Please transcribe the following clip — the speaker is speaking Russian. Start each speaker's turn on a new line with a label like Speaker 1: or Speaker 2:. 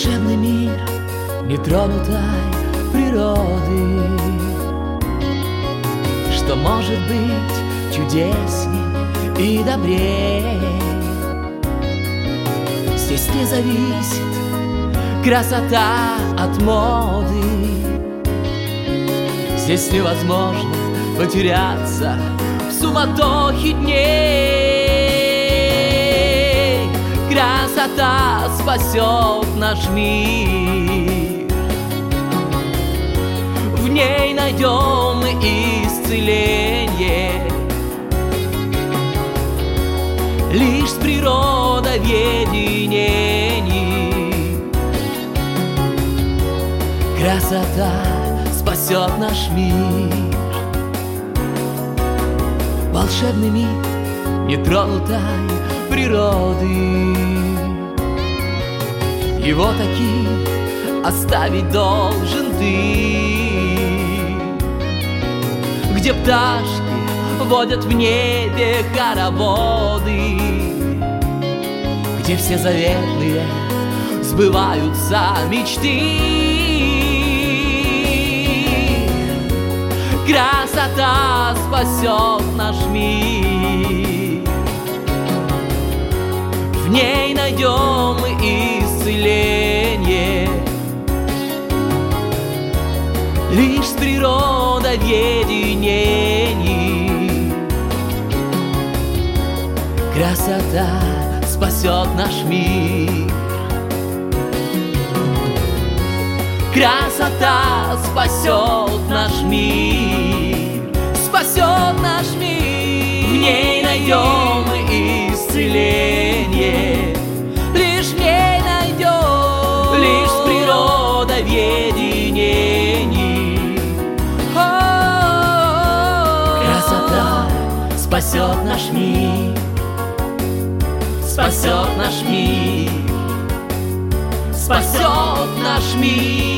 Speaker 1: Волшебный мир нетронутой природы, что может быть чудесней и добрей. Здесь не зависит красота от моды, здесь невозможно потеряться в суматохе дней. Красота спасет наш мир, в ней найдем мы исцеление. Лишь с природой в единении красота спасет наш мир. Волшебный мир нетронутой природы, его таким оставить должен ты, где пташки водят в небе хороводы, где все заветные сбываются мечты. Красота спасет наш мир, в ней найдем мы исцеление. Лишь с природой в единении красота спасет наш мир. Красота спасет наш мир, спасет наш мир. В ней найдем мы исцеление, лишь в ней найдем, лишь с природой в единении. Красота спасет наш мир, спасет наш мир, спасет наш мир.